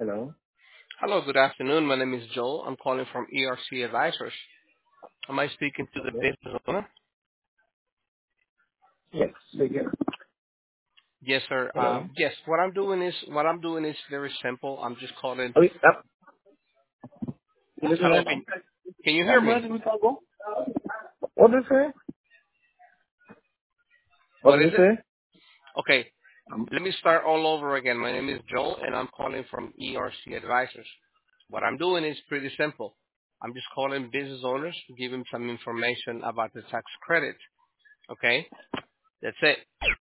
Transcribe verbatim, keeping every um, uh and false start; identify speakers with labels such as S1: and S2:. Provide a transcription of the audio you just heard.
S1: Hello?
S2: Hello, good afternoon. My name is Joel. I'm calling from E R C Advisors. Am I speaking to the
S1: Okay.
S2: business owner?
S1: Yes, begin.
S2: Yes, sir.
S1: Hello?
S2: Um, yes. What I'm doing is what I'm doing is very simple. I'm just calling.
S1: Oh, yep. You listen
S2: Hello,
S1: right now?
S2: can can you hear
S1: I'm
S2: me?
S1: ready. We can go. What did it say? What
S2: What
S1: did
S2: is
S1: it
S2: it?
S1: say?
S2: Okay.
S1: Um,
S2: Let me start all over again. My name is Joel, and I'm calling from E R C Advisors. What I'm doing is pretty simple. I'm just calling business owners to give them some information about the tax credit. Okay, that's it.